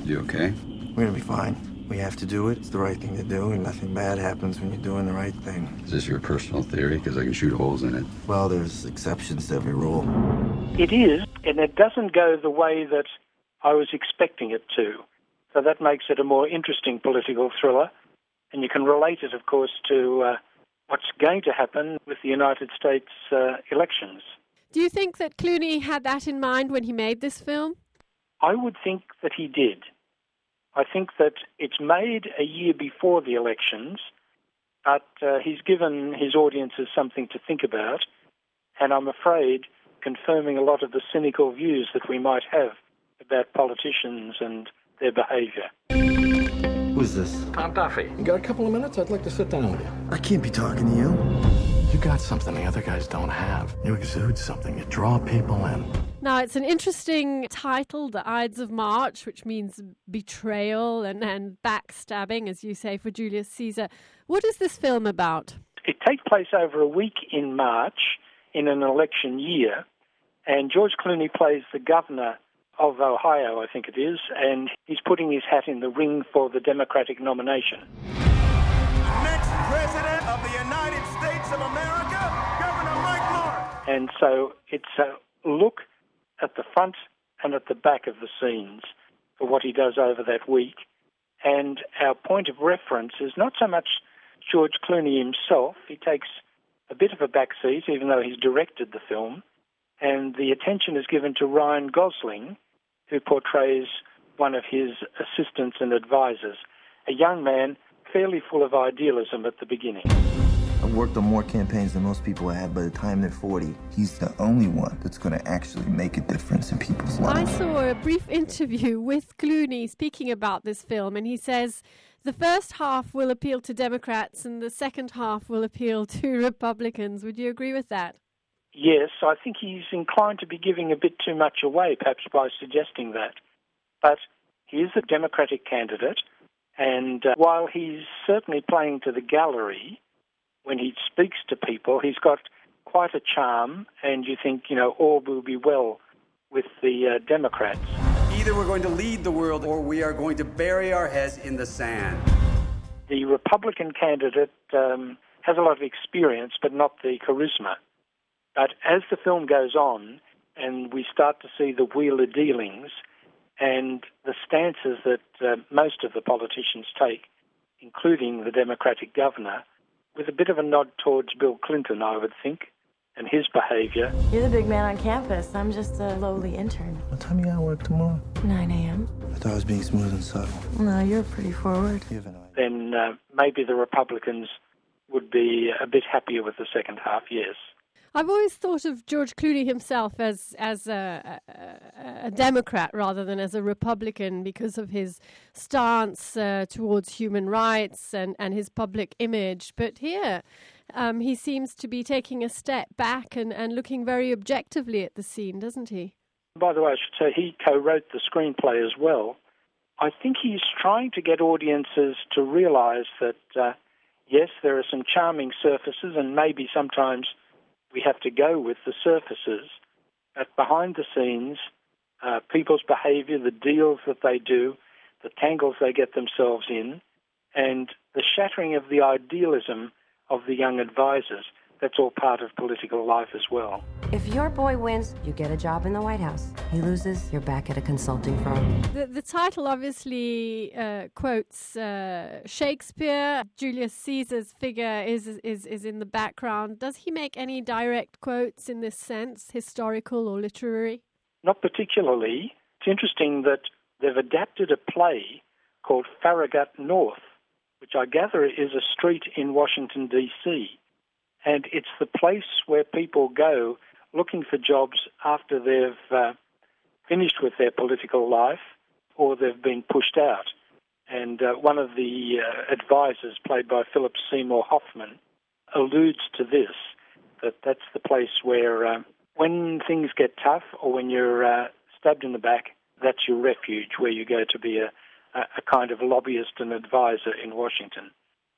You okay? We're gonna be fine. We have to do it. It's the right thing to do, and nothing bad happens when you're doing the right thing. Is this your personal theory? Because I can shoot holes in it. Well, there's exceptions to every rule. It is, and it doesn't go the way that I was expecting it to. So that makes it a more interesting political thriller, and you can relate it, of course, to what's going to happen with the United States elections. Do you think that Clooney had that in mind when he made this film? I would think that he did. I think that it's made a year before the elections, but he's given his audiences something to think about, and I'm afraid confirming a lot of the cynical views that we might have about politicians and their behaviour. Who's this? Tom Duffy. You got a couple of minutes? I'd like to sit down with you. I can't be talking to you. You got something the other guys don't have. You exude something. You draw people in. Now, it's an interesting title, The Ides of March, which means betrayal and backstabbing, as you say, for Julius Caesar. What is this film about? It takes place over a week in March in an election year, and George Clooney plays the governor of Ohio, I think it is, and he's putting his hat in the ring for the Democratic nomination. Next President of the United States of America, Governor Mike North. And so it's a look at the front and at the back of the scenes for what he does over that week. And our point of reference is not so much George Clooney himself. He takes a bit of a backseat, even though he's directed the film. And the attention is given to Ryan Gosling, who portrays one of his assistants and advisors, a young man fairly full of idealism at the beginning. I've worked on more campaigns than most people have. By the time they're 40, he's the only one that's going to actually make a difference in people's lives. I saw a brief interview with Clooney speaking about this film, and he says the first half will appeal to Democrats and the second half will appeal to Republicans. Would you agree with that? Yes, I think he's inclined to be giving a bit too much away, perhaps by suggesting that. But he is a Democratic candidate, and while he's certainly playing to the gallery, when he speaks to people, he's got quite a charm, and you think, all will be well with the Democrats. Either we're going to lead the world or we are going to bury our heads in the sand. The Republican candidate has a lot of experience, but not the charisma. But as the film goes on and we start to see the wheeler dealings and the stances that most of the politicians take, including the Democratic governor, with a bit of a nod towards Bill Clinton, I would think, and his behaviour. You're the big man on campus. I'm just a lowly intern. What time you got to work tomorrow? 9 a.m. I thought I was being smooth and subtle. No, you're pretty forward. Then maybe the Republicans would be a bit happier with the second half, yes. I've always thought of George Clooney himself as a Democrat rather than as a Republican because of his stance towards human rights and his public image. But here he seems to be taking a step back and looking very objectively at the scene, doesn't he? By the way, I should say he co-wrote the screenplay as well. I think he's trying to get audiences to realise that, yes, there are some charming surfaces and maybe sometimes we have to go with the surfaces, but behind the scenes, people's behaviour, the deals that they do, the tangles they get themselves in, and the shattering of the idealism of the young advisors, that's all part of political life as well. If your boy wins, you get a job in the White House. He loses, you're back at a consulting firm. The title obviously quotes Shakespeare. Julius Caesar's figure is in the background. Does he make any direct quotes in this sense, historical or literary? Not particularly. It's interesting that they've adapted a play called Farragut North, which I gather is a street in Washington, D.C., and it's the place where people go looking for jobs after they've finished with their political life or they've been pushed out. And one of the advisors, played by Philip Seymour Hoffman, alludes to this, that's the place where when things get tough or when you're stabbed in the back, that's your refuge, where you go to be a kind of lobbyist and advisor in Washington.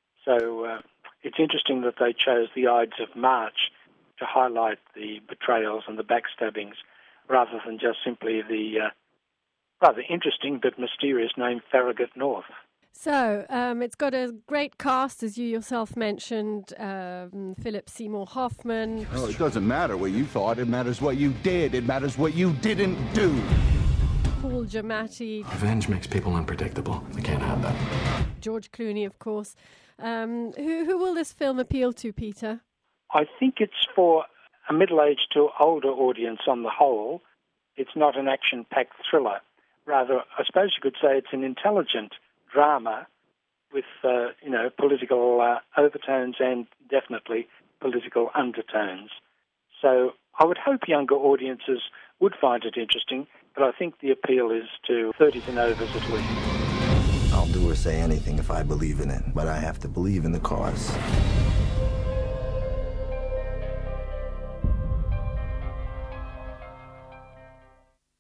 So it's interesting that they chose the Ides of March to highlight the betrayals and the backstabbings rather than just simply the rather interesting but mysterious name, Farragut North. So it's got a great cast, as you yourself mentioned, Philip Seymour Hoffman. Oh, it doesn't matter what you thought. It matters what you did. It matters what you didn't do. Paul Giamatti. Revenge makes people unpredictable. We can't have that. George Clooney, of course. Who will this film appeal to, Peter? I think it's for a middle-aged to older audience on the whole. It's not an action-packed thriller. Rather, I suppose you could say it's an intelligent drama with, political overtones and definitely political undertones. So I would hope younger audiences would find it interesting, but I think the appeal is to 30s and overs at least. I'll do or say anything if I believe in it, but I have to believe in the cause.